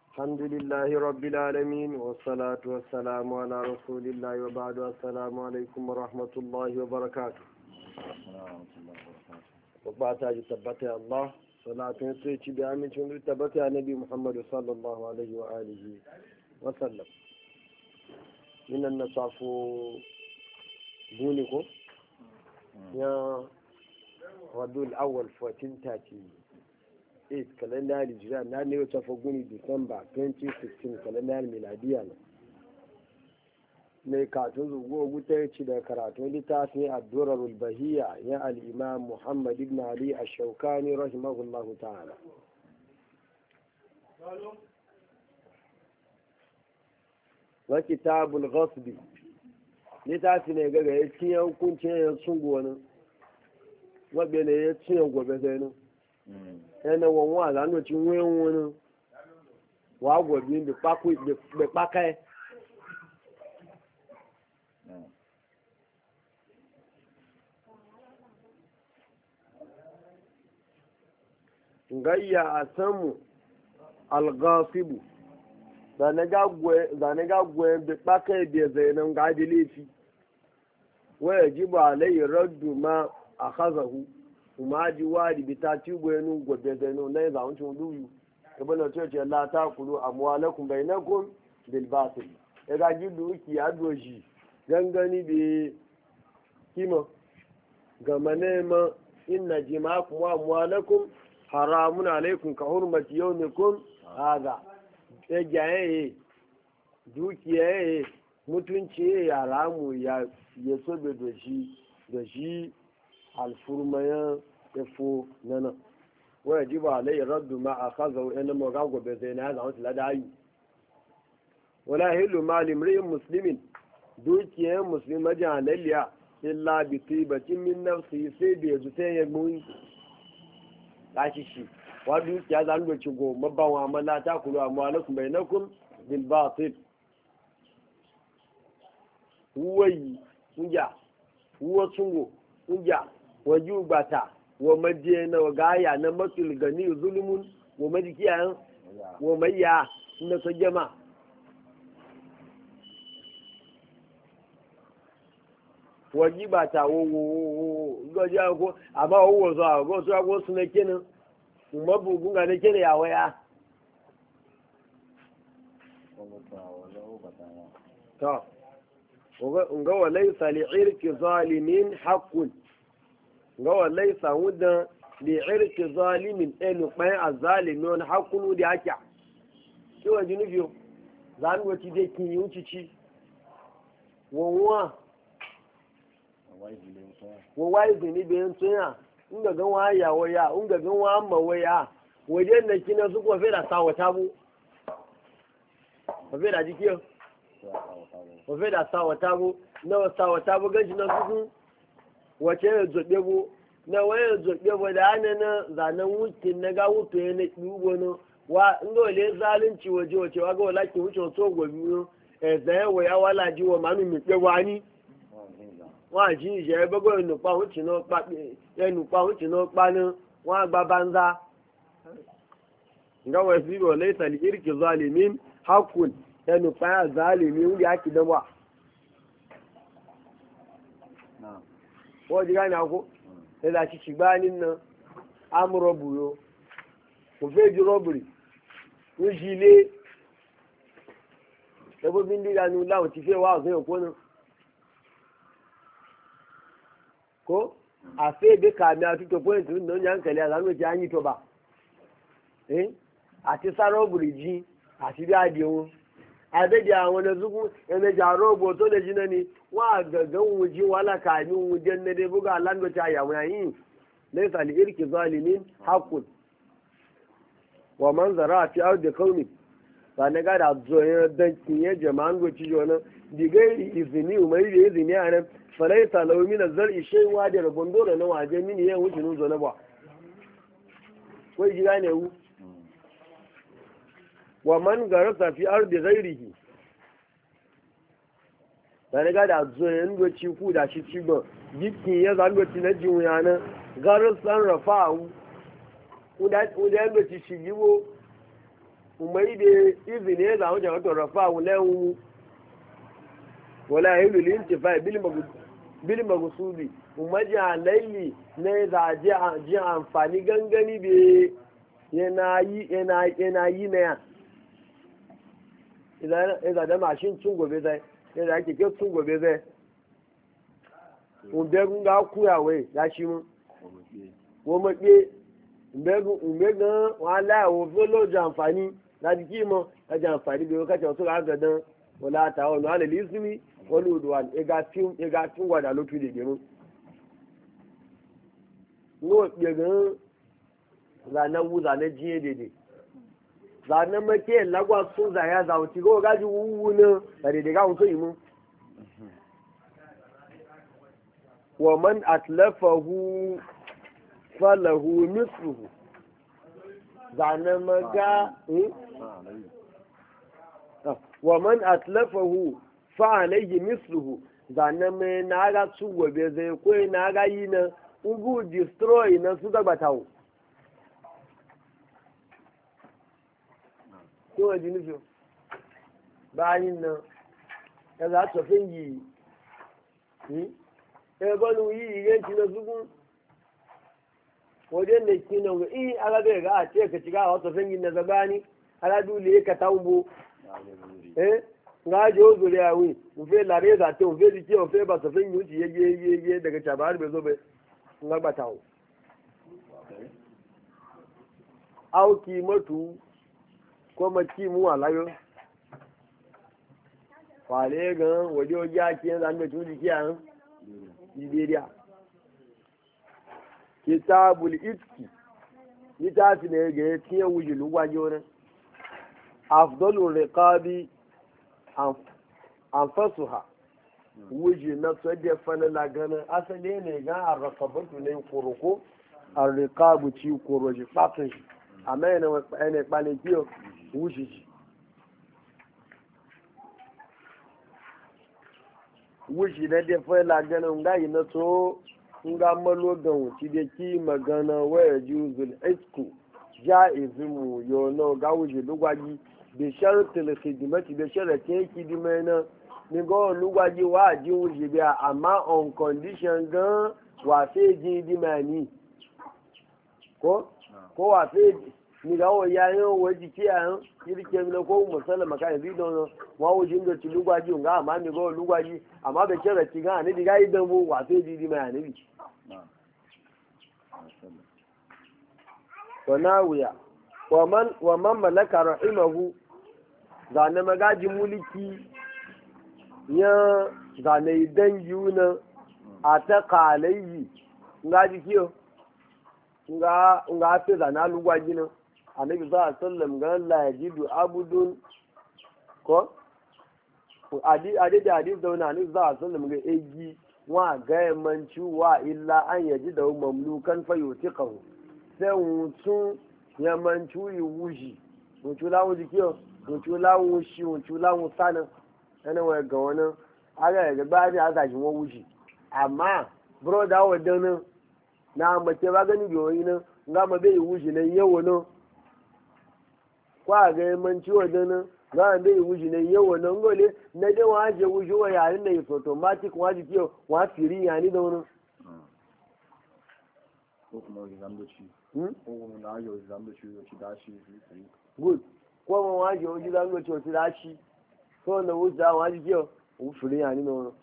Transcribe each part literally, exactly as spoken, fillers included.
الحمد لله رب العالمين والصلاة والسلام على رسول الله وبعد. السلام عليكم ورحمة الله وبركاته. وبعد تبت الله صلاة سيتي بعمل شنو تبت النبي محمد صلى الله عليه وآله وسلم. من النصف دونكم يا ربيع الأول ألف وأربعمائة وثلاثين eight kalendar hijira na ne wata faguni Disamba twenty sixteen kalendar miladiya ne mai katun zuwa wuta ci da karatun littafin ad-durarul bahiyya ya al-imam Muhammad ibn Ali ash-Shawkani rahimahullahu ta'ala. wa kitabul ghasb littafi ne ga ya ci hukuncin ya sungo ne wa bene ya ci gobe sai ne ẹni wọn wọn àlànà tí wọn ń wọn ní wàá wọ bí ní pákà ẹ. ngayya a samu algasibu zane ga gwe da pákà ẹ bẹ zai nan ga adilifi waya ji ba alayi raddu ma a hazahu kuma ji wari bi ta ci gwenu gobe da no na za wucin duyu ibn church la ta kulu amwalakum bainakum bil batil e ga ji duki ya doji gangani bi kima ga manema inna jima'akum wa amwalakum haramun alaikum ka hurmati yawmikum hada e jaye dukiya mutunci ya ramu ya yaso be doji doji alfurmayan efo nana waya ji ba lai raddu ma a kaza wani maga gobe zai na zama su ladayi wala hilu ma limri'in muslimin dukiyar muslim majin halalliya illa bi tibatin min nafsi sai da yanzu sai ya gboyi tashi shi wa dukiya za mu ci go mabawa amala ta kulu amalakum bainakum bil batil huwayi unja huwa tungo unja waju bata wa maje na gaya na matul gani zulmun wa majikiya wa mayya na so jama waji bata wo wo goja ko aba wo so go so go sune kenan kuma bugun ga ne kene ya waya to nga wa laysa li'irki zalimin haqqun ga wallai samu da li'irki zalimin ɗanu ɓayan a zalimi wani hakunu da ake ki wa jinubiyo za mu wati dai kin yi wucici wanwa wawai zini bayan tuya in ga gan waya waya in ga gan wa amma waya wajen da kina su ko fera sawa tabu ko fera jikiyo ko fera sawa tabu na sawa tabu ganshi na su wace ya zoɓe bu na waya zoɓe bu da ana na zanen wukin na ga wuto ya na ɗugo na wa inda wale zalunci waje wace wa ga wala ki wuce wato gobe no e zai wa ya wala ji wa manu mi pe wani wa ji je be go nu pa wuce no pa e nu pa wuce no pa na wa gba banza nga wa fi wala ta li irki zalimin hakun e nu pa zalimi wuri aki da wa wọ́n jí gáyìn àkó ẹ̀dà ṣìṣì gbá nínú amúrọ̀bùrò kò fẹ́ ju rọ́bùrì ń ṣi ilé ẹgbẹ́ bí ń dí ìyanu láwọn ti fẹ́ wá ọ̀sán òkú náà kó àfẹ́ èdè kàmí àtúntò pọ́ìntì ní oúnjẹ ń kẹ̀lé àlánú ti áyí tó bá àti sárọ́bùrì jí àti bí adìẹ wọn àbẹ́dẹ̀ àwọn ẹ̀zùkú ẹ̀mẹ́jà rọ́bù tó lè jí náà ni wọ́n àgàgán wọn jí wàhálà kàmí wọn jẹ́ nẹ́dẹ́ búgà aláǹdọ̀tí àyàwó yìí lẹ́sà lè irkì zọ́ọ̀lì ní hakùn wọ́n máa ń zara àti áwùjẹ kọ́ọ̀nì sani gada zoyen dan kinye jama'an goci jona digai izini umari da izini a nan falaisa lau mina zar ishe wa da rabon dole na waje mini yan wuce nun zo na ba wai ji gane wu wa man garasa fi ardi ghairihi sani gada zoyen goci ku da shi ci ba jikin ya zan goci na jiwuya nan garasan rafa'u uda yan goci shi yiwo umai da izini ya zama jama'a to rafa wulan wala yahilu lil intifa bil maghsubi umaji alayli ne za ji amfani gangani be yana yi yana yana yi ne idan idan da mashin tun gobe zai idan ake ke tun gobe zai un be ga kuyawe ya shi mu wo mo pe mbegu mbega wala wo folo jamfani na diki mo ka jamfani be ka to ga gadan wala ta wala ala lismi wala udwan e ga tim e ga tim wada lotu de gemu no be ga za na wu za na jiye dede za na make lagwa sun za ya za wuti go ga ji wu ne da de ga wuto yimu wa man atlafahu falahu misluhu zane maga wa man atlafahu fa alayhi misluhu zane mai na ga su gobe zai koyi na ga yi na ugu destroy na su gaba tawo ko wa jini fiyo bayan nan ya za ta fingi ẹgbọ́n yìí ìyẹn ti lọ súnkún wajen da ke nan i ala bai ga a ce ka shiga a wasu fengin na zabani ala dole ka tambo eh nga je o zuri awi mu fe la reza te mu fe di ke o fe ba so fengin uci ye ye ye daga chabar be zo be nga batawo au ki matu ko ma ki mu alayo wale ga waje o ja ke zan be tuji ki an Nigeria. Kitabul Itki, littafi ne ga ya tiye wuji lugwaje wani, afdolin riƙabi an fasuha, wuji na tsadde fanila ganin asali ne ga a rakabatu ne kuruku, a riƙabu ci kuroji ɓafin shi, amma yana ɓanin kiyo wuji shi. wushi na dafa laganin gayi na so nga malo ga wuci da ki magana waya juzul isku jaizimu yono ga wuji lugwaji bi shartil khidmati bi sharati khidma na ni go lugwaji wa ji wuji biya amma on condition ga wa fe ji di mani ko ko wa fe ni ga wo ya yo waji ki an yirke mi ko musallama ka yi don wa wuji ndo ti lugwaji nga amma ni go lugwaji amma da kira ci ga ne diga idan mu wa sai didi mai anabi wa nawiya wa man wa man malaka rahimahu zane magaji mulki ya zane idan yuna a ta kalayi nga jikiyo nga nga sai zana lugwaji nan annabi sallallahu alaihi wasallam ga la yajidu abudun ko adi adi da adi da wani za a sallam ga egi wa ga manci wa illa an yaji da mamlukan fa yutiqahu sai wutu ya manci yi wuji wutu la wuji kiyo wutu la wushi wutu la wusana ana wa ga wani aga ga ba ni aka shi wa wuji amma broda wa dan na mace ba gani biyoyi nan ga ma bai wuji nan yawo nan kwa ga manci wa dan za a bai wuji ne yau wannan gole na dai wa je wuji wa yayin da yake automatic wa ji kiyo wa firi ya ni da wani ko kuma wani zambaci ko kuma na ajo zambaci yo ci dashi good ko ma wa je wuji zambaci yo ci dashi so na wuji da wa ji kiyo wa firi ya ni da wani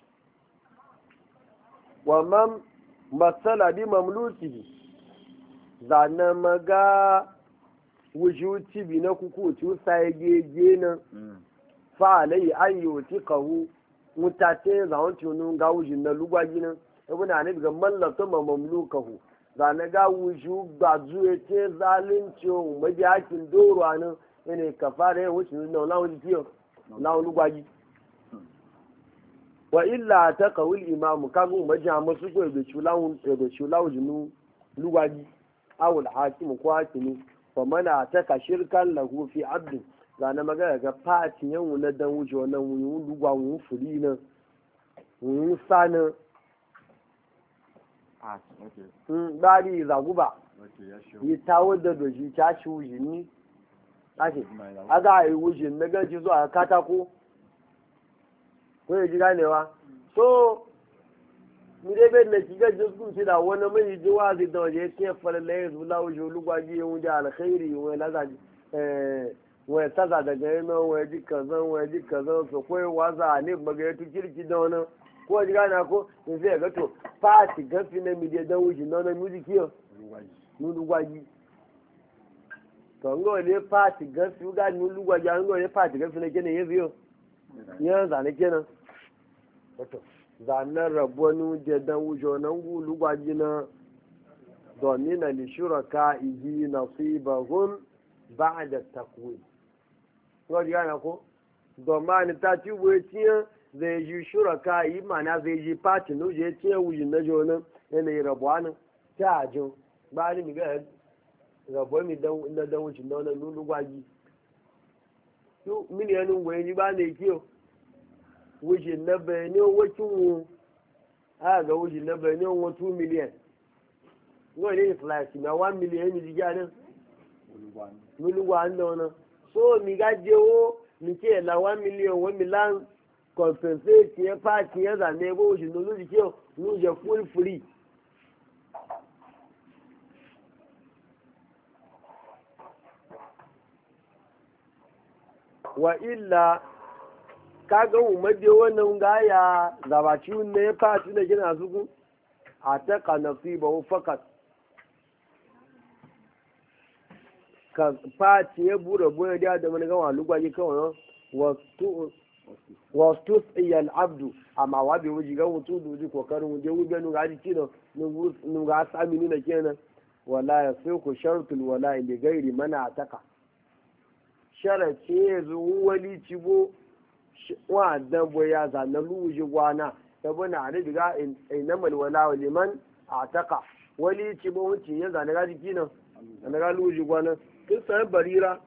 wa man masala bi mamlukihi zanna maga wujuti bi na kuku ci sai gege nan fa alai an yuti qahu mutate za on tunu ga wujin na lugwaji nan ibn anabi ga mallaka mamlukahu za na ga wuju ba zuwe ce zalunci o mabi hakin doro nan ene kafara ya wuce nan na wuji kiyo na lugwaji wa illa ta qawil imam kagu majamu su ko be chulawun be chulawu jinu lugwaji awul hakim ko hakimi fa mana ta ka shirkan lahu fi abdi zana magana ga fatin yan na dan wuce wannan wuyu lugwa wuyu furi nan wuyu sana ah okay hmm bari zaguba okay ya shi yi tawo da doji ta shi wujini ake aga yi wujin na ganci zuwa katako ko ya ji ganewa so mi dai bai na kiga jiskun ci da wani mai ji wazi da waje ke falala ya zula wuce lugwaji ya wuce alkhairi wani laza wani taza daga yana wani ji kazan wani ji kazan so ko waza ne baga ya tu kirki da wani ko ji gane ko in sai ga to fati gafi na mi dai dan wuce na wani music yau nu lugwaji to ngo le fati gafi ga nu lugwaji ngo le fati gafi na kenan yanzu yau yan zane kenan wato zanen rabuwanu da dan wujo nan gulu gwaji na domin na lishuraka iji nasibahum ba'da takwim ko ji gane ko domin ta ci wo tiya zai ji shuraka yi mana zai ji party no je tiya wuji na jona yana rabuwanu ta ajo ba ni mi ga rabuwa mi dan na dan wuji na lulu gwaji yo miliyan ngwe ni ba ne kiyo wuce na bayani wacin wu a ga wuce na bayani wa two million wani ne flash na one million mi jiga nan muluwa an da wani so mi ga jewo mi ke la one million one million compensate ya party ya zane bo wuce no luji ke luje full free wa illa kaga umarje wannan gaya gabaci ne ya fati da gina zuku a taka nasiba wa fakat ka fati ya bura boye da da mana gawa lugwaje kawai wasu wasu iyal abdu amma wa bai wuji ga mutu duji kokarin wuje wuje nu gaji kino nu ga sami ni na kenan wala ya sai ku shartul wala li gairi mana taka sharace zuwa wali cibo wa dambo ya zana luji gwana sabo na da diga inamal wala liman ataka wali ci ba wuce ya zana ga jiki nan zana ga luji gwana kin san barira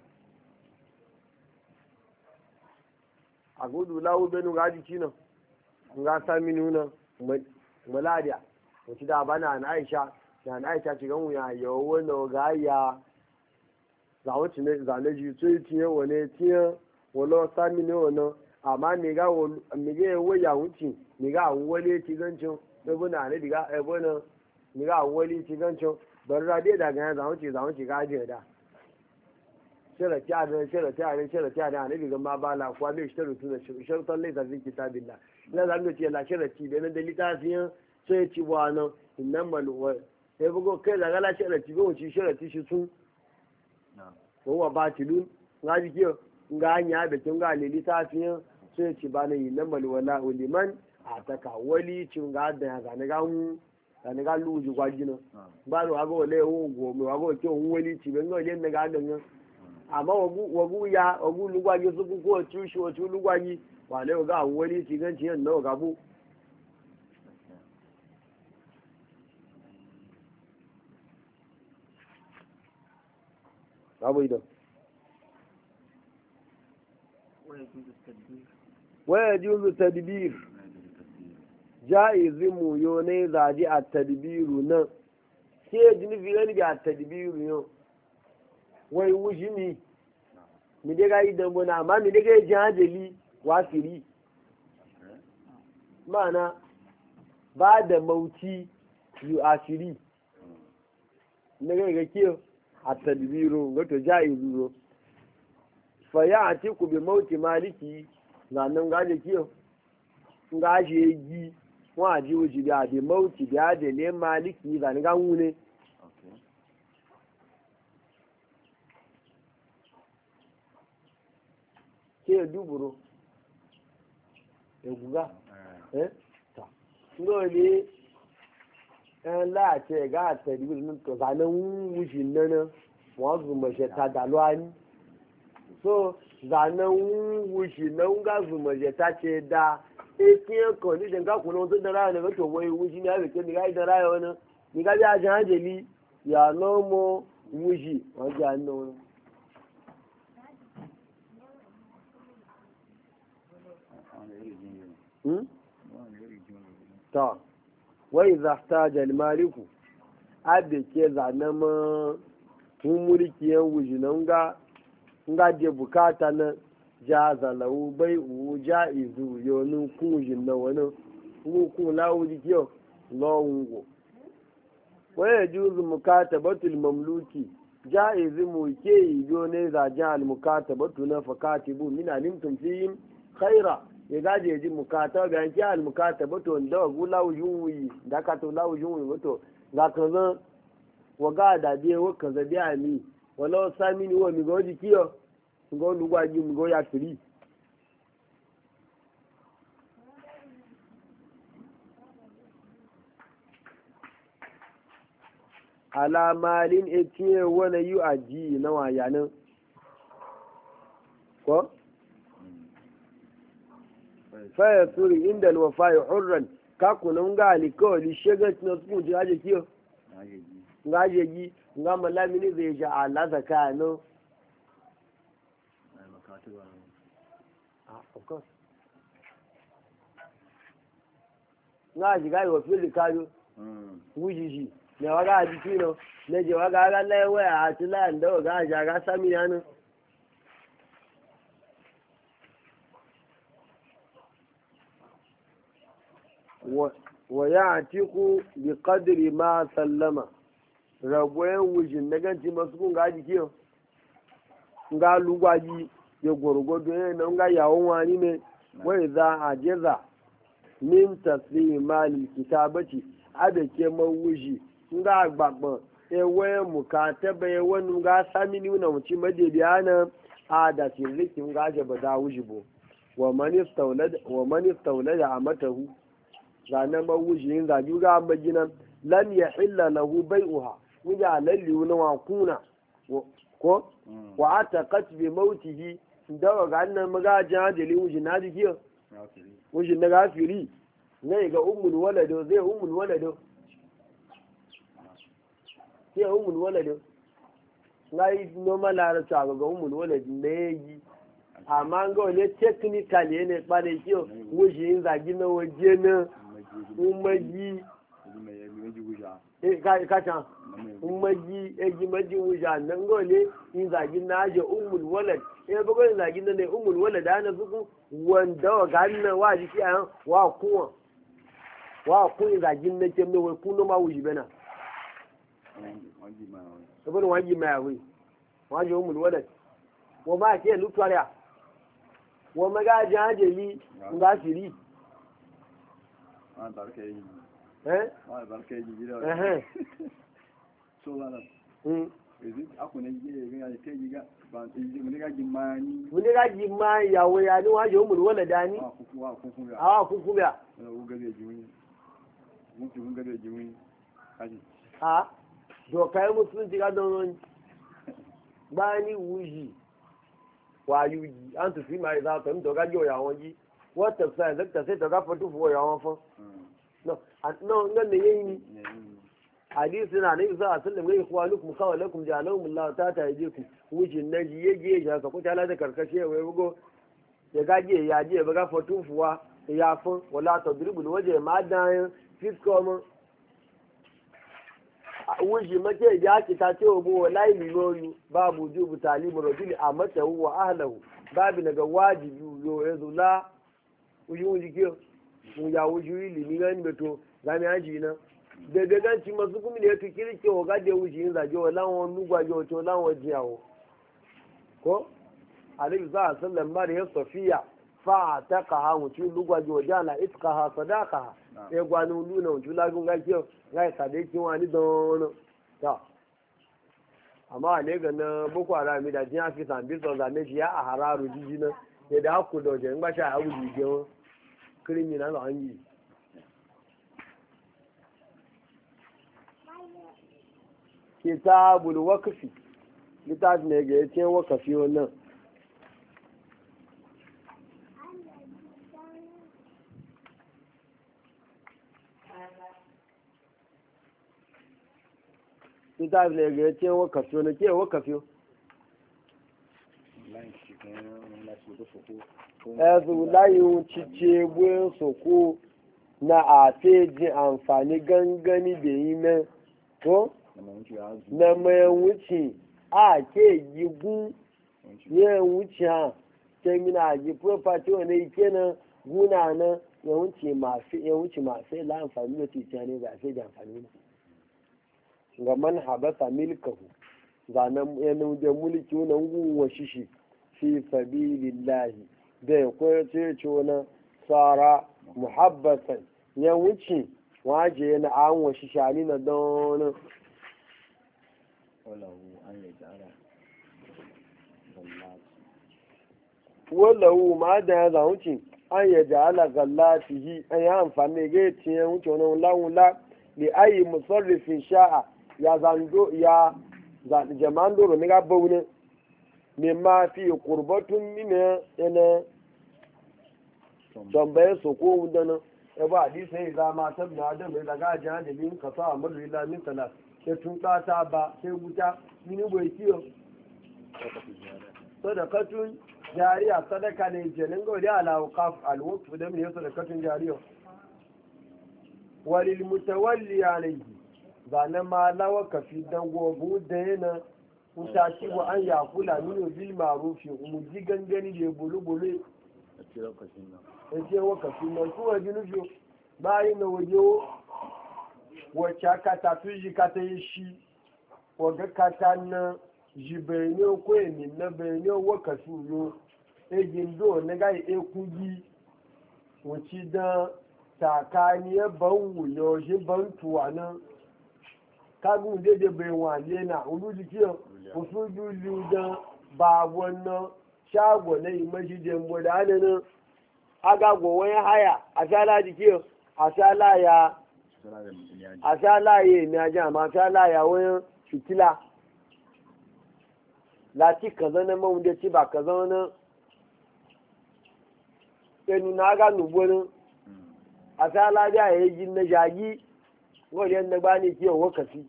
a gudu lawo benu ga jiki nan ga sami nuna maladiya wuce da bana na Aisha da na Aisha ci gan wuya yawo wannan ga ya za wuce ne zane ji sai tiye wane tiye wala sami ne wannan amma ne ga mi ga waya wuce mi ga wale ci gancin da buna ne diga e buna mi ga wale ci gancin bar rade da ga za wuce za wuce ga je da shira ta da shira ta da shira ta da ne diga ma bala kwa me shiru tuna shirtan lai da zin kitabillah la zan ga ce la shira ci da nan da litafin sai ci bwana innamal wa sai bugo kai da ga la shira ci go ci shira ci shi sun ko wa batilun ngaji kiyo nga anya da kin ga lili ta fiye sai ci bana yi na malwala uliman a taka wali cin ga da ga ne ga mu da ne ga luji gwaji no ba ro ago le wo go mi ago ke un wali ci ben go le ne ga da no amma wagu wagu ya wagu lu gwaji su ku ko ci shi o ci lu gwaji wa le ga wali ci gan ci no ga bu babu idan waya juzu tadbir jaizin mu yo ne zaji a tadbiru nan ke jini fiye ga tadbiru yo wai wuji mi mi de ga idan bona amma mi de ga jajeli wasiri mana ba da mauti yu asiri ne ga ga kiyo a tadbiru wato jaizu yo fa ya atiku bi mauti maliki na nan gaje kiyo gaje yi wa ji wuji da bi mauti da da ne maliki da ni ga wune ke duburo e guga eh ta no ne en la ce ga tadbir nun to zanan wuji nan wa zuma she ta dalwani so zanen wushi na nga zumaje ta ce da ekiyan condition ka kuna wasu da raya daga to wai wushi ne abin ni ga idan raya wani ni ga biya jan hajjali ya nomo wushi wajen hannu wani ta wai zafta jalmaliku abin ke zanen ma tun mulkiyan wushi na nga nga je bukata na jaza lahu bai u jaizu yonu kujin na wani ku lawo dikiyo lawungo wa yajuzu mukatabatul mamluki jaizu mu ke yido ne za jal mukatabatu na fakatibu min alimtum fihim khaira ya gaje ji mukata ga yanki al mukatabatu da gu lawo yunwi da ka to lawo yunwi wato ga kaza wa ga da be wa kaza biya ni wala samini wa mi go dikiyo ngo lugwa ji mi go ya tiri alamalin etiye wani yi aji na wayanin ko? faya turi inda alwafa ya hurran kakunan ga alikawali shagat na sukun ji aje kiyo? nga aje gi nga malamini zai ji ala zaka no? nga aji ga yi wa fili kayo wujiji ne waga a jiki no ne je waga ga lewe a tila da waga ja ga sami yana wa wa ya'tiqu bi qadri ma sallama rabwe wujin daga ci masu kun ga jiki yo nga lugwaji ya gorgodo ne na nga yawon wani ne wai za a jeza min taslimal kitabati abeke mawuji nga agbagban ewe mukataba ewe nga samini na muci madediya na a da sirriki nga jaba da wujibo wa man istawlad wa man istawlad amatahu ranar mawuji yin zagi ga magina lam yahilla lahu bai'uha wuja lalli na wa kuna ko wa ataqat bi mautihi da ga annan maga jadili wuji na dikiyo wuji na gafiri ne ga ummul walado zai ummul walado sai umul walad ngai normal la ta ga umul walad ne yi amma ga wale technically ne pare kiyo wuji zagi na waje na umaji eh ka ka ta umaji eji maji wuja nan ga wale in zagi na je umul walad eh ba ga zagi na ne umul walad ana zuku wanda ga nan wa ji kiyan wa kuwa wa kun zagi na ke ne wai kuno ma wuji bana saboda waji mai awi waji umul walad wa ma ke lutwariya wa maga jajeli nga siri ah barke yi eh ah barke yi gida eh so wala mm ezi akune gida ga ke giga ba ezi mun ga jimani mun ga jimani ya wa ya ni waji umul walad ani ah kuku ah kuku ya ah kuku ya u ga de jiwi mun mun ga de jiwi kaji ah dokai musulunci ga don bani wuji wayu ji an tu fi mai za ta to ga yo ya won ji wata sai da ta sai to ga fatu fo ya won fo no no ngan ne yin hadisi na ne za a sallam ga ikhwanukum qawlakum ja'alahum Allah ta ta yajiku wujin naji yaje ya ka ko ta la da karkashe wai bugo ya gaje ya je ba ga fatu fuwa ya fun wala tadribul waje ma dan fiskom wuji make ya ki ta ce wa wallahi liloyu babu jubu talimu rajuli a mata wa ahlahu babu daga wajibi yo yazula uji wuji ke mu ya wuji ilimi gani beto gami aji na da da ganci masu kuma ne to kirke wa gade wuji yin zage wa lawon lugwa jo to lawon jiyawo ko alayhi sallam mar ya safiya fa taqaha mutu lugwa jo jala itqaha sadaqaha e gwanu luna wuju lagun ga kiyo ga sade kin wani don ta amma ne ga na boko haram da jin afi san bi so da ne ya a hararu jiji na ne da ku do je ngba sha awu ji je criminal an yi kitabul waqfi kitab ne ga yace waqfi wannan kitab ne ga yace waqfi ne ke waqfi ezu layin cice buwan soko na a ji amfani gangani da yi nan ko na mai wuce a ke gigun ya wuce ha sai mina ji property wani ike na guna na ya wuce masu ya wuce masu la amfani da titiya ne ba sai da amfani ba ga man habasa milkahu zanen yanin da mulki wani guwa shishi fi sabilillahi da ya koya ce ce wani tsara muhabbasan ya wuce waje na an wa shishani na don wallahu ma da ya wuce an ya ja'ala gallatihi an ya amfani ga yace ya wuce wani lawula li ayi musarrifin sha'a ya zando ya jama'an doro ni ga bauna ne ma fi qurbatun min yana tambaye su ko wudana ya ba hadisi sai za ma tabna adam da ga jan da bin kasa amru ila min salat sai tun ta ba sai wuta mini bai kiyo sadaqatun jariya sadaka ne jenin ga wadi ala waqaf alwaqf da min sadaqatun jariya walil mutawalli alayhi zanen ma lawa kafi dan gobu da yana wuta ci wa an ya kula mini bil ma'rufi mu ji gangani da bulu bulu a ce wa kafi nan kuwa jinufi bayan na waje wacce kata tuji kata yi shi waga kata na jibene ko emi na bene wa kafi yo egin do na ga ekugi wuci da takaniyar ban wuyo shi ban tuwa nan kagun daidai bai wale na ulu jikiyo kusu dulu da babon nan shago na imajijin budanin agagwo wani haya a shala jikiyo a shala ya a shala ya yi ajin amma shala ya wani fitila lati kaza na mawunde ci ba kaza wani enu na aga nubonin a shala ya yi na jagi wani yadda ba ne kiyon wakasi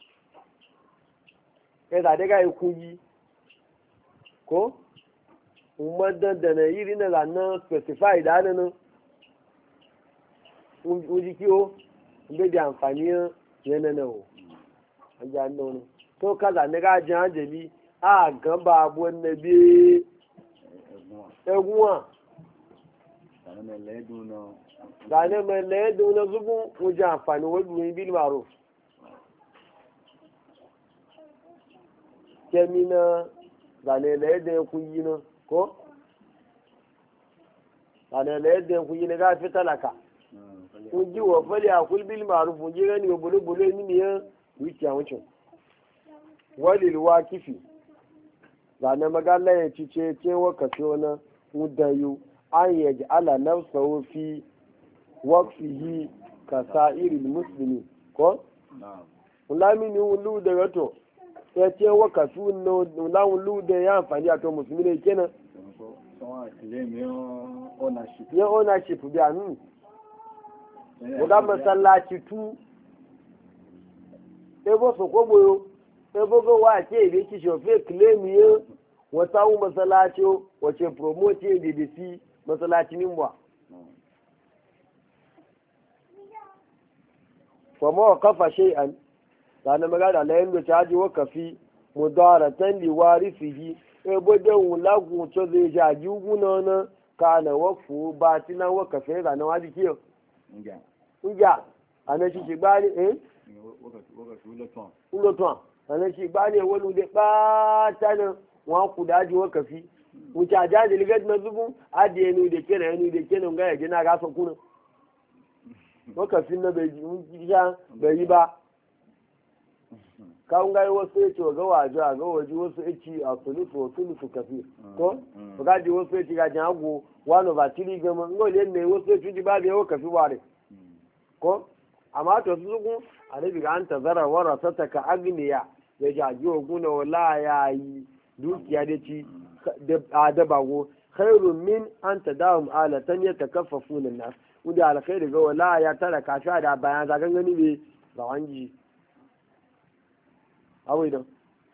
ya zaɗe ga yi kuyi ko umardan da na iri na zanen specify da hannun uji kiyo bai da amfani yana na o an ji an dauna to ka zane ga ajin hajjali a gaba abuwan na biye egunwa zane mai laye duna zubin wajen amfani wajen yi bil maro kemi na zane laye da ya kuyi na ko zane laye da ya kuyi na gafi talaka kun ji wa fali a kulbil maro kun ji gani wa bulu-bulu ni ne ya wuce a wucin walilwa kifi zane magana ya ci ce cewa kaso na mudayu an yaji ala nafsahu fi waqfihi ka sa'iril muslimi ko ulami ni wulu da gato ya ce wa kasu no ulawun lu da ya amfani a to musulmi ne kenan ya ownership bi anu uda masallaci tu ebo so ko boyo ebo go wa ke be ki shofe claim ye wata u masallaci wace promote D D C masallaci nimba kuma wa kafa shay'an sana magana la yanda caji wa kafi mudaratan li warisihi e bodan wulagu to zai jaji guna na kana wafu batina wa kafe da na waji kiyo nja nja ana shi shi bani eh ulo to ana shi bani wolu de batana wa ku daji wa kafi wuce jaji ligad na zubu adiye ni de kenan ni de kenan ga yaje na ga so kuna lokacin na bai yi ba kawun gari wasu ya ce ga waje a ga waje wasu ya ci a sulufu wa sulufu kafi ko ba gaji wasu ya ci gajin hagu wani ba tiri gama ngoli yadda wasu ya ci ba biya wa kafi ware ko amma to su zuku a rabi ga an tazara wara sata ka agniya ya jaji wa guna wala ya yi dukiya da ci a dabago khairun min an tadawum alatan ya takaffafu nan nas wanda alkhairi ga wala ya tara kasha da bayan zagan gani be ga wanji awai don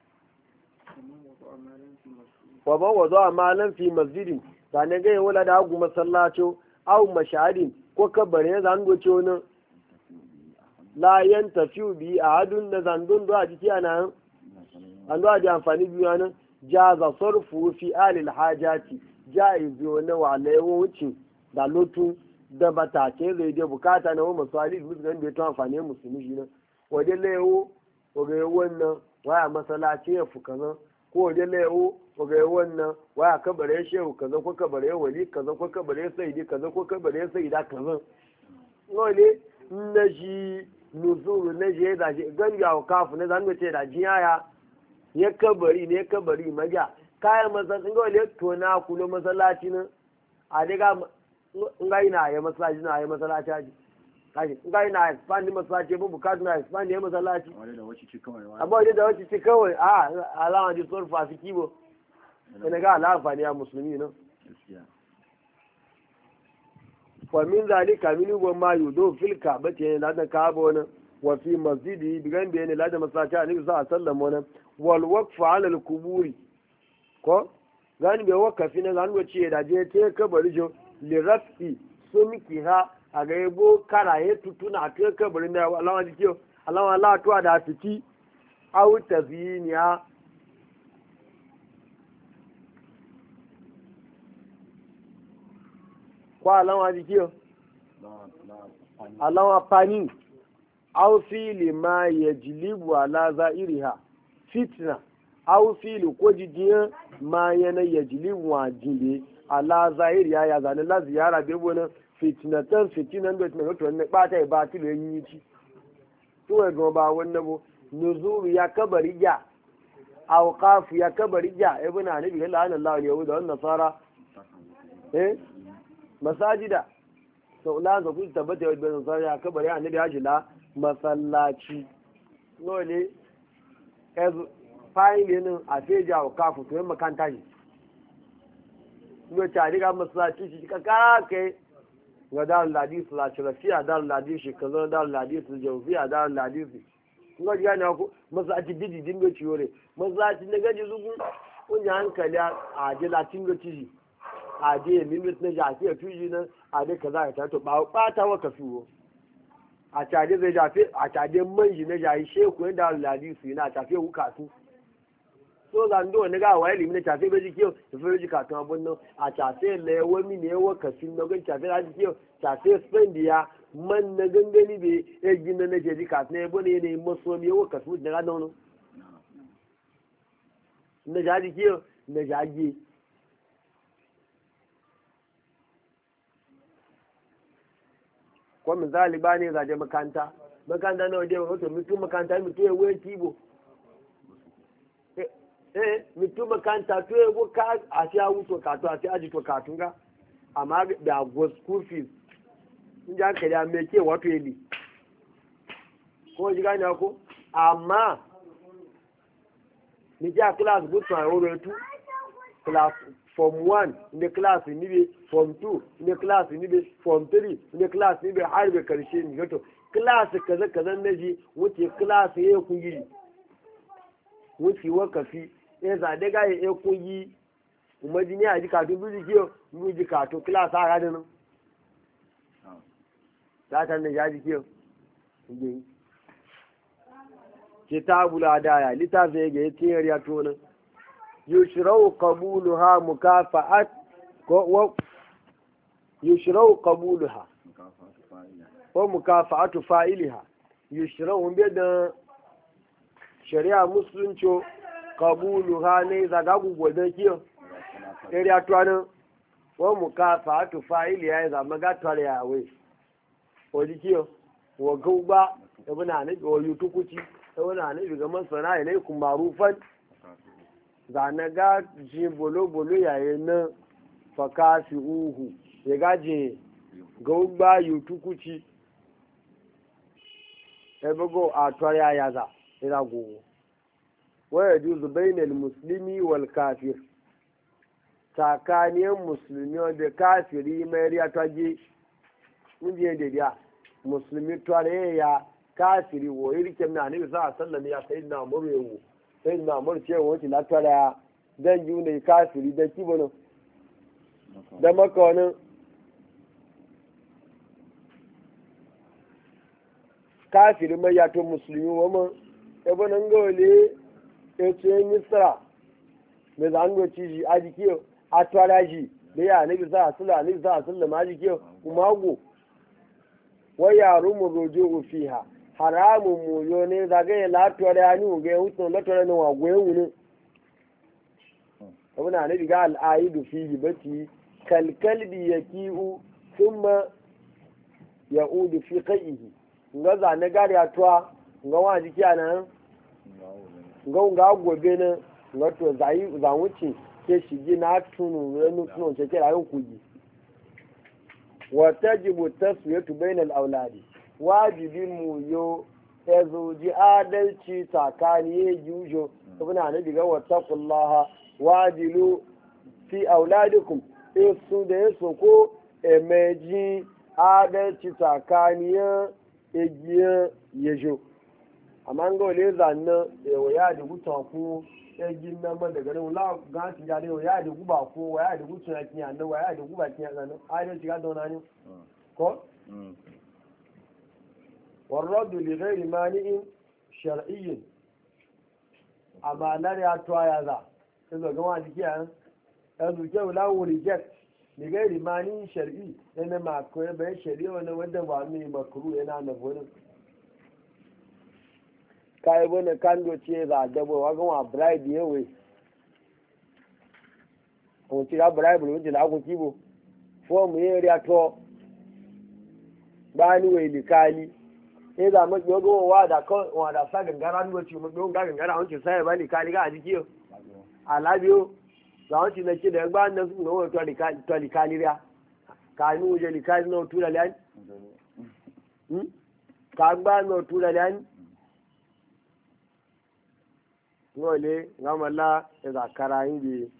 wa ba wazo amalan fi masjidin da ne ga wala da hagu masallaco aw mashahadin ko kabare zan goce wani la yan tafiu bi ahadun da zandun do a jiki ana an do a ji amfani biyu nan jaza sarfu fi alil hajati jaiz wani wale wuce da lotu da batace zai je bukata na wani misali musulman bai to amfani musulmi shi nan waje lewo waje wannan waya masalaci ya fuka nan ko waje lewo waje wannan waya kabare shehu kaza ko kabare wali kaza ko kabare saidi kaza ko kabare saida kaza wale na shi nuzuru na je da shi ganga wa kafu na zan ce da jiyaya ya kabari ne kabari maja kayan masallacin ga wale to na kulo masallaci nan a daga ngai na ya masallaci na ya masallaci aji kaji ngai na expand masallaci bu bukatu na expand ya masallaci amma wajen da wacce ci kawai a alama ji sun fafi kibo ina ga ala amfani a musulmi nan fa min zalika min wa ma yudo fil ka'bati yana da ka'aba wannan wa fi masjidi bigan da yana lada masallaci annabi sallallahu alaihi wasallam wannan wal waqfu ala al kuburi ko gani bai wakafi na zanuwa ce da je te kabari jo li rafi sun kiha a ga yabo karaye tutuna a te kabarin da alama ji kiyo alama la to da fiti au taziniya kwa alama ji kiyo alama pani au fili ma yajlibu ala zairiha fitna aw filu ko jijiya ma yana yajli wa jinde ala zahiri ya ya zane la ziyara be bona fitnatan fitinan da tana to ne ba ta ba ti le yin ci to e go ba wannan bo nuzuru ya kabari ja awqaf ya kabari ja ibn anabi la ilaha Allah yahuda wa nasara eh masajida to la ga ku tabbata da nasara ya kabari annabi hajila masallaci no ne fayin yanin a feja wa kafin to yin makanta shi ne ta riga masallaci shi ka kake ga darul hadis la shirafiya darul hadis shi kazo darul hadis jawfiya darul hadis kuma ga ne ko masallaci didi din go ciore masallaci ne gaji zugu kun ya hankali a je latin go ci a je minut na ja ke tuji nan a dai kaza ta to ba bata wa kafiwo a caje zai jafe a caje manji na jayi sheku da darul hadis yana tafe wukatu so zando ne ga wai limne tafe be jikiyo to fe jika to abun no a tafe le wami ne wa kasin no gan tafe da jikiyo tafe spend ya man na gangani be e ginna ne je jika ne bo ne ne maso mi wa kasu da ga nono ne ja jikiyo ne ja ji ko min zaliba ne zaje makanta makanta nawa dai wato mutum makanta mutum ya waye kibo eh mutum kanta to yego ka a sha wuto ka to a sha aji to ka tunga amma da go school fees in ja ka da me ke wato yeli ko ji gani ko amma ni ja class go to oro tu class form one in the class ni be form two in the class ni be form three in the class ni be har be karshe ni to class kaza kaza naji wuce class yayi ku yi wuce wakafi ya zade ga ya koyi umajini a ji kato biyu jikiyo biyu ji kato kila sa ga dinu ta tan da ya jikiyo je kitabul adaya litafi ga yatiyar ya tona yushrau qabuluha mukafa'at ko yushrau qabuluha ko mukafa'atu fa'iliha yushrau bi da shari'a musulunci kabulu ha ne zaga gugwada kiyo eri atuwa wa muka fa'atu fa'ili ya zama gatwar ya we wadi kiyo wa gauba ibn anabi wa yutukuci ibn anabi ga masana ilaikum ma'rufan zana ga ji bolo bolo yayin nan fakasi uhu ya gaje gauba yutukuci ebogo atwar ya yaza ira gogo waya juzu bainal muslimi wal kafir tsakaniyar musulmi da kafiri mai riya taje inje da dia musulmi tare ya kafiri wo irke na ne za a sallame ya sayyidina umar yawo sayyidina umar ce wace la tare dan ju ne kafiri da kibono da makonin kafiri mai ya to musulmi wa mun ebonan gole eto misra me zan go ci ji aji kiyo a twara ji da ya nabi sa sallallahu alaihi wasallam aji kiyo kuma go wa yarumu ruju'u fiha haramun mu yo ne zagaye la twara ni ga wuto la twara ni wa gwe wuni abuna nabi ga al-aidu fi bati kal kalbi yaki'u thumma ya'udu fi qaihi nga za na gari atwa nga wa jiki anan nga nga gobe na nga to zai za wuce ke shigi na tunu ranu tunu ce ke rayun kuji wa tajibu taswiyatu bayna al-awladi wajibi mu yo ezuji adalci tsakani ya jujo ibn nabi ga wattaqullaha wajilu fi auladikum isu da yaso ko emeji adalci tsakani ya egiya yejo amma ga wale zanna yawa ya da gutan ku egin nan ba daga nan la ga ti ya da ya da guba ko wa ya da gutun ya kiyan nan wa ya da guba kiyan nan adalci ga dona ne ko والرد لغير مانع شرعي أما نرى أتوايا ذا إذا كما ذكي أنه جو لا ريجكت لغير مانع شرعي إنما كوي بين شرعي وأنا وده وامي مكروه أنا نقول kai bane kan do ce za dabo wa ga bride yewe ko ti ga bride lu ji la ko kibo form ye ri ato bani we likali e za mu yogo wa da ko wa da sa gangara ndo ci mu don ga gangara on ci sai ba likali ga ajiki yo alabiyo za on ci na ci da gba nan su no to likali to likali ria ka nu je likali no tula lan hm ka gba no tula lan wale gamala da zakara yin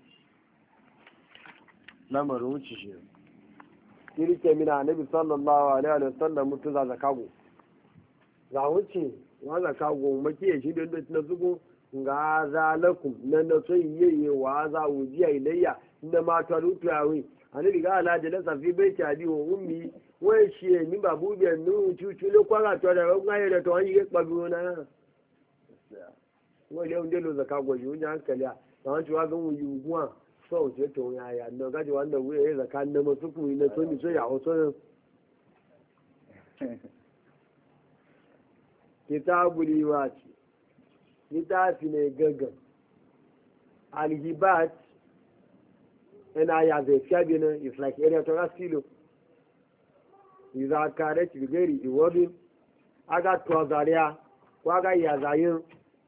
lamarin wuce shi kirke mina nabi sallallahu alaihi wa sallam mutu za zakago za wuce wa zakago make shi da na zugo ga zalakum nan na so yeye wa za wujiya ilayya inda ma ta rutu yawi annabi ga ala da safi bai ta di wa ummi wai shi ni babu biyan nu cucu le kwara to da ga da to an yi kpabi na wọ́n lé oúnjẹ ló zaka gbọ̀jù oúnjẹ àǹkẹ̀lẹ̀ à àwọn tí wọ́n gbọ́n wọ́n yìí gún à sọ̀rọ̀ tí ó tó ń àyà náà gájú wọn náà wíyẹ̀ zaka nẹ́mọ̀ tó kù iná tó ní tó yàwó sọ́nà. kitabu liwati littafi ne gaggan alhibat yana ya zai fiya benin is like area to rasilo iza kare ci gari iwobin aga tuwazariya ko aga yazayin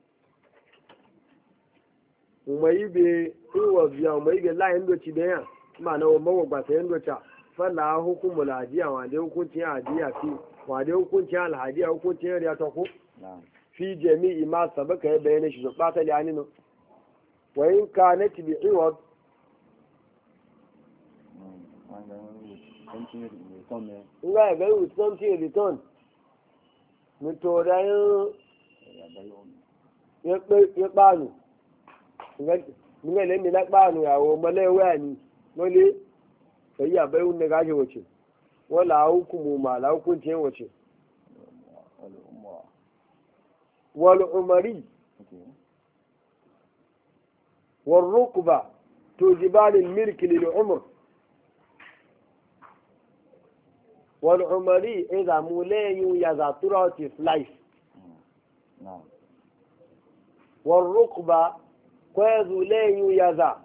umayi be iwa biya umayi be layin doci da yan ma na umar wa gbasa yan doca falla hukumu alhadiya wanda hukuncin hadiya fi wanda hukuncin alhadiya hukuncin yariya ta ku fi jami'i ma sabaka ya bayyana shi su ɓata liyani no wa in ka na tibi iwa nga ya gari with something in return mitorayin ya kpanu nga le mi la kpanu ya wo male wa ni wole sai ya bai wanda gaje wace wala hukumu ma la hukunce wace wal umari wal rukba tujiban al milk lil umr wal umari idha mulayu ya za throughout his life no wal rukba kwazu layu ya za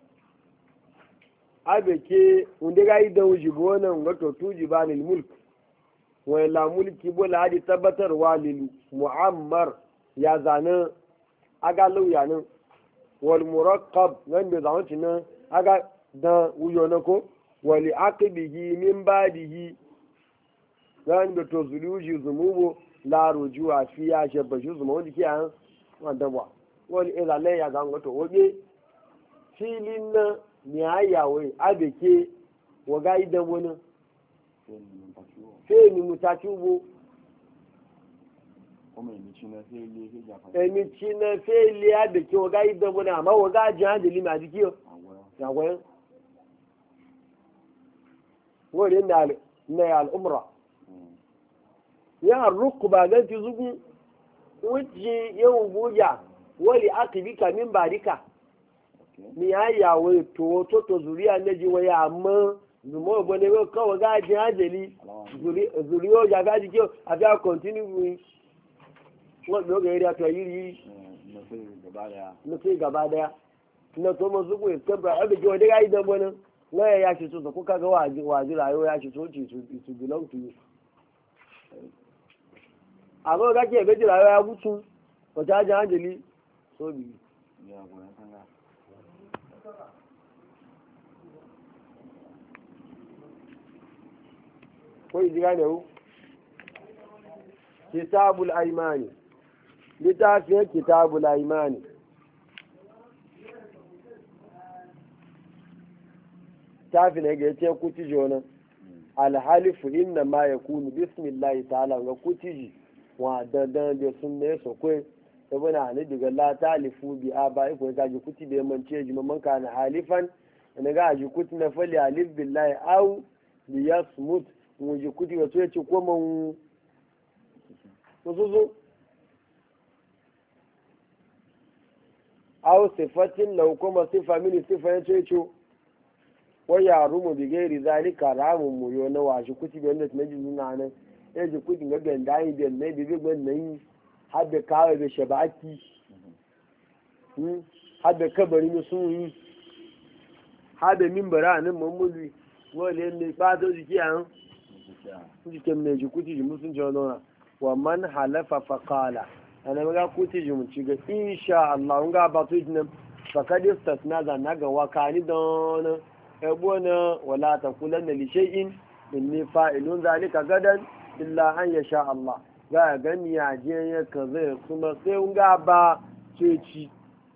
abeke wanda ga yi don shigo nan wato tuji ba lil mulk wai la mulki bola hadi tabbatarwa lil mu'ammar ya zana aga lauya nan wal murakkab nan da zamanci nan aga da wuyo na ko wali aqibihi min badihi nan da to zuluji zumubo la rujuwa fi ya shabashu zuma wanda ke an wanda ba wani ìlànà ya zango to wobe filin na ni ayawe abeke waga idan wani sai ni mutaci ugbo emici na feli abeke waga idan wani amma waga ajiyar hajjali ma jiki yawon wani na ya al'umra ya rukku ba ganci zugu wuce yawon goya wali akibika min barika ni ya yawo to to to zuriya ne ji waya amma zumo bo ne ko kawo ga ji ajeli zuri zuriyo ya ga ji ko a continue wọ́n ló gẹ̀ẹ́ rí àtọ̀ yìí rí ní sí gaba daya ní tó mọ́ sókò ìtẹ́bà ẹgbẹ̀jọ́ ọdẹ́ gáyé dẹ́gbọ́ ní wọ́n yẹ ya ṣe tó kó kága wàájú ràyọ́ ya ṣe tó ti ìtù belong to you. àwọn ọ̀gá kí ẹ̀gbẹ́jì ràyọ́ ya wútú ọ̀tá ajá ángeli sóbì. ko ìdíra ne o kitabul aimani littafin kitabul aimani tafi ne ga yace kutiji wannan alhalifu inna ma yakunu bismillah ta'ala ga kutiji wa dandan da sunne so ko sabana ne daga la talifu bi abai ko ga ji kuti da mance ji man kana halifan ne ga ji kuti na fali alif billahi au li yasmut mu ji kuti wato yace ko mun so aw sifatin law kuma sifa mini sifa ya ce ce wa ya rumu bi gairi zalika ramun mu yo na washi kuti da wanda tunaji nuna nan ya ji kuti ga ganda yi da ne bi bi ban nan har da kawai da shabaki hmm har da kabari mu sun yi har da minbara nan mamuli wale ne ba to jiki an kuti kem ne ji kuti mu sun jona wa man halafa fa qala ana maga kuti ji mun ci ga insha Allah nga ba to jin fakad istasna za na ga wakani don ebona wala taqulanna li shay'in inni fa'ilun zalika gadan illa an yasha Allah ga gani ya je ya kaza kuma sai nga ba ce ci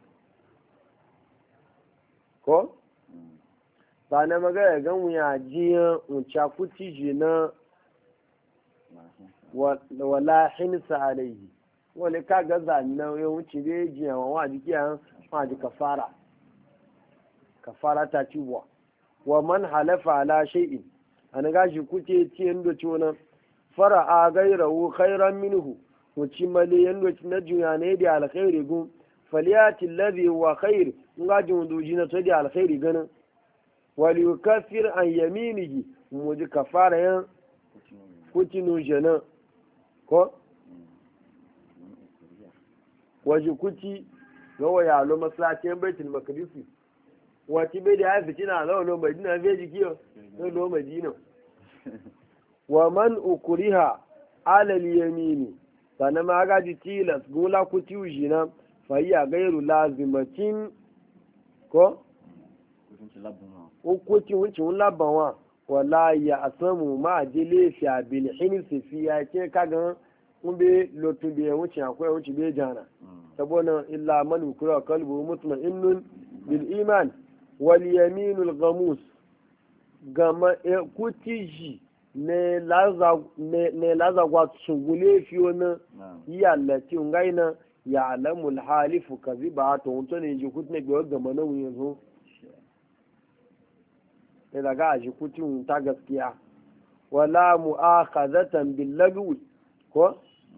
ko ba na maga ya gan ya je un cha kuti ji na wala hinsa alaihi wani ka gaza na ya wuce da ya ji yawon wa jiki yan wa ji kafara kafara ta cibuwa wa man halafa ala shay'in an gashi kuke tiyan da ciwon fara'a gairahu khairan minhu wuci male yando na juya ne da alkhairi gun faliyati alladhi wa khair ngaji wuduji na to da alkhairi ganin wal yukaffir an yaminihi mu ji kafara yan kutinu jana ko waje kuti gawa ya lo masallacin baitul maqdis wati bai da ya fitina lo lo madina bai jikiyo lo madina wa man ukriha ala al-yamini sana ma ga ji tilas gola kuti ujina fa ya gairu lazimatin ko ukuti wuncin labanwa wala ya asamu ma jele fi abil hinsi fi ya ke kaga mun be lotu be wuce akwai wuce be jana saboda illa man ukra qalbu mutma'innun bil iman wal yaminul ghamus gama kutiji ne laza ne, ne laza gwa sungule fi wona ya lati ngaina ya alamul halifu kaziba to wuto ne ji kutne be gama nan yanzu sai daga ji kutin ta gaskiya wala mu'akhazatan bil lagwi ko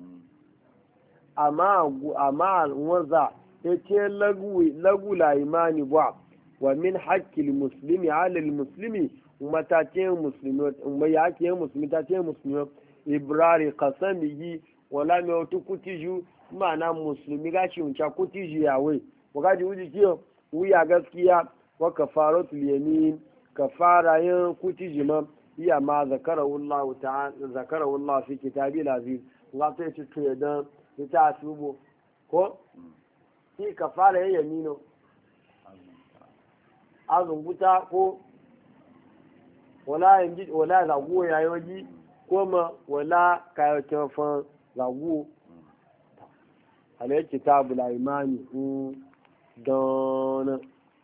amma amma waza yace lagwi lagu la imani ba wa min haqqil muslimi ala al muslimi umata ce muslimi umma yake muslimi ta ce muslimi ibrari qasamihi wala me otu kutiju mana muslimi gashi uncha kutiju yawe wagaji uji kiyo wuya gaskiya wa kafaratul yamin kafara yin kutiju ma iya ma zakara wallahu ta'ala zakara wallahu fi kitabil aziz Allah ta ce to da ita asubo ko shi kafara yin yamino azunguta ko wala yanji wala zago yayoji ko ma wala kayakin fan zago alai kitabul imani don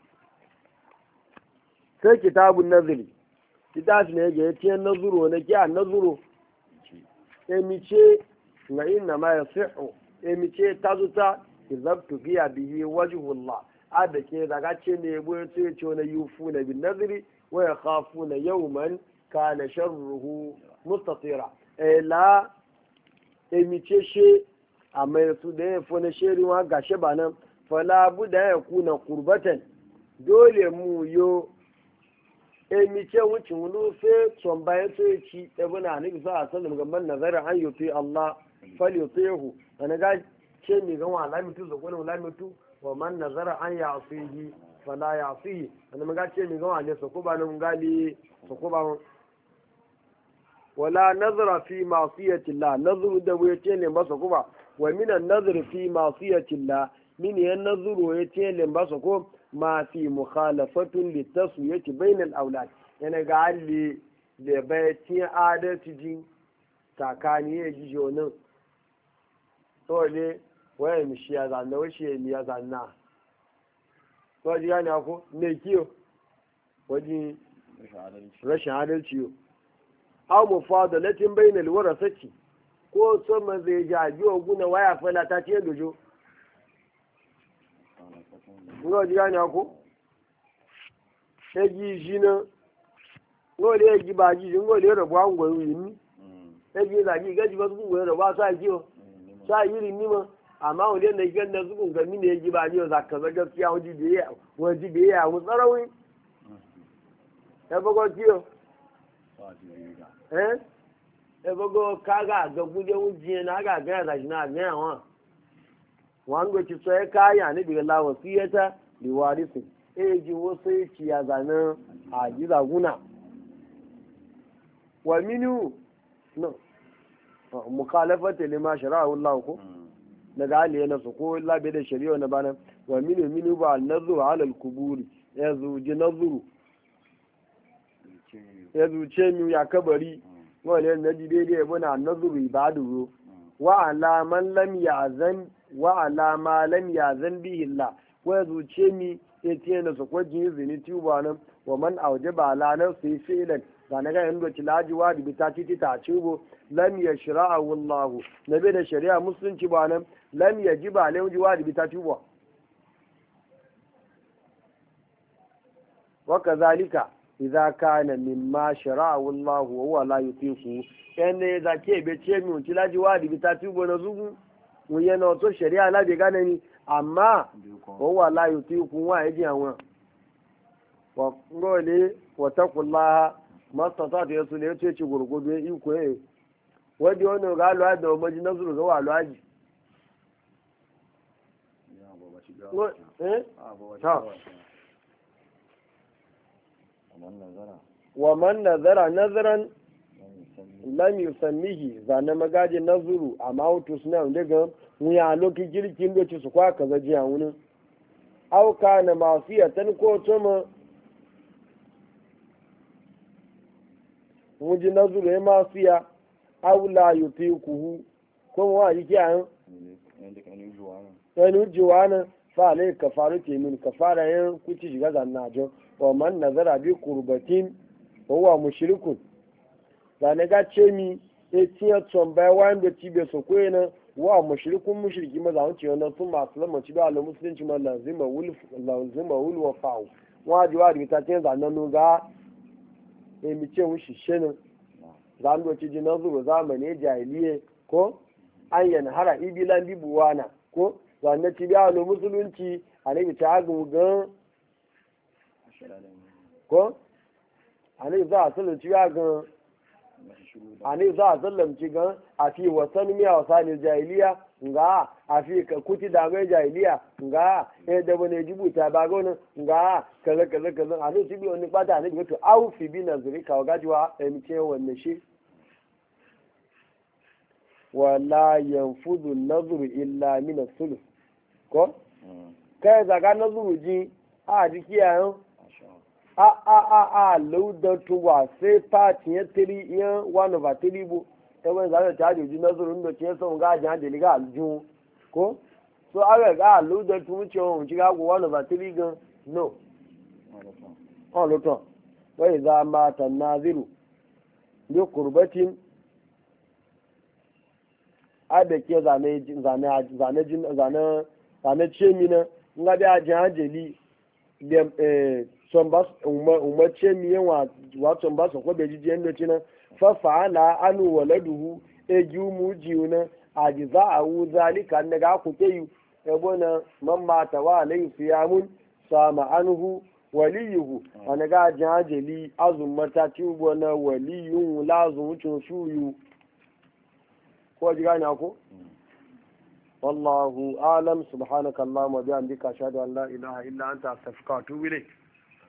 sai kitabun nazari kitabu ne ga yace nazuro na kiya nazuro emice na inna ma yasihu emice tazuta izabtu biya bihi wajhullah ada ke daga ce ne yabo yace yace na yufu na bin nazari wa yakhafuna yawman kana sharruhu mustatira ela emice she amma su da ya fona sheri wa gashe banan fala buda ya kuna qurbatan dole mu yo emi ce wucin wulu sai son bayan sai ci ibn anabi sa sallam gaban nazarin an yuti Allah fal yutihu ana ga ce mi ga wa lamitu zo ko lamitu wa man nazara an ya'sihi fala ya'sihi ana ga ce mi ga wa ne so ko ba nan gali so ko ba wala nazara fi ma'siyati Allah nazuru da waye ce ne masa ko ba wa min an-nazri fi ma'siyati Allah min yan nazuru ya ce ne masa ko ma fi mukhalafatun litaswiyati bainal aulad yana ga alli da bai tin adalci jin takani ya ji jonin to ne waye mi shi ya zanna wace ya mi ya zanna to ji yana ko ne kiyo waji rashin adalci yo aw mufadalatin bainal warasati ko so man zai jaji oguna waya fala ta ce dojo ngo ji gane ko eji jina ngo le ji ba ji ngo le ro bwa ngo yi ni eji la ji gaji ba su ngo ro ba sa ji o sa yiri ni ma amma o le ne gan da su ga mi ne ji ba ji o za ka ga gaskiya o ji be ya o ji be ya mu tsarawi e bogo ji o eh e bogo kaga ga guje unji na ga ga da jina ga wa wango ci tsaye kaya ne daga lawasiyata liwarisin eji wasu yake ya zane a gida guna wa minu no mukhalafata lima shara'u Allah ko daga ali yana su ko labe da shari'a na bana wa minu minu ba nazu ala al-kuburi yazu ji nazuru yazu ce mi ya kabari wale na ji daidai bana nazuru ibadu wa ala man lam ya'zan wa alama lam yazan bihi Allah wa zuce mi yace na su kwaji zini tuba nan wa man aujaba ala nafsi fi'lan da naga yanda tilaji wa bi ta titi ta cibo lam yashra'u Allah nabi da shari'a musulunci ba nan lam yajiba alayhi wa bi ta tuba wa kazalika idza kana mimma shara'u Allah wa huwa la yutiqu ene da ke be ce mi tilaji wa bi ta tuba na zugu wọ́n yẹn náà tó ṣẹ̀rí alábẹ̀gánẹ́ ni àmá wọ́n wà láyò tí ikùn wà ẹ́dì àwọn wọ́n lè wọ́tẹ́kùnlá mọ́tọ̀tọ̀ àti ẹ̀sùn lè tó ṣe gbòrògbòdò ikùn ẹ̀ wọ́n di ọ́nà ọ̀gá lọ́ àdàn ọmọdé náà sọ̀rọ̀ wà lọ́ àjì. wọ́n nazara nazaran lam yusammihi zane magaji nazuru amma auto suna daga wuya loki girkin da ci su kwa kaza jiya wani auka na masu yatan ko tuma wuji nazuru ya masu ya aula yuti kuhu kuma wa yi kiyayen wani ujiwa nan fa alai kafaru temin kafara yan kuci shiga zannajo wa man nazara bi kurbatin wa mushrikun zane ga ce mi ya tiya tsombai wayan da cibe su kwaye na wa mashirikun mashiriki maza wuce wannan sun masu lamanci da ala musulunci ma lazima wul wa fa'u wa ji wa ta ce zanen nuga ya mi ce wushi shenin zan doci ji na zuru zamani jahiliye ko an yana hara ibilan bibuwana ko zane ci da ala musulunci a ne ta hagu gan ko a ne za a sulunci ya gan a ne za a sallamci gan a fi wasan miya wasa ne jahiliya nga a fi kuti da mai jahiliya nga eh da bane jibuta ba gonin nga kaza kaza kaza a ne tibi wani bata ne to au fi bi nazari ka gajiwa eh mi ce wannan shi wala yanfudu nazru illa min as-sulh ko kai zaga nazuru ji a dikiya a a a a lauda tuwa sai fati ya tiri yan one over three bu ta wani zaɓe ta joji na zurun da ce son ga jan da liga alju ko so aga ga lauda tuwa ce wani ci gago one over three gan no on luton wai za ma ta naziru bi kurbatin a da ke zane zane zane zane zane ce mina nga bi a jan jeli dem eh umarce miyan wato ba su kwabe jijiyar da cinan fafa'ala anu waladuhu e ji mu jiyu nan a ji za a wu zalika na ga ku ke yi ebo na man mata wa alai siyamun sama anhu waliyuhu wani ga jajali azummata tubo na waliyun lazun wucin suyu ko ji gane ko wallahu alam subhanaka allahumma bihamdika ashhadu an la ilaha illa anta astaghfiruka wa atubu ilayk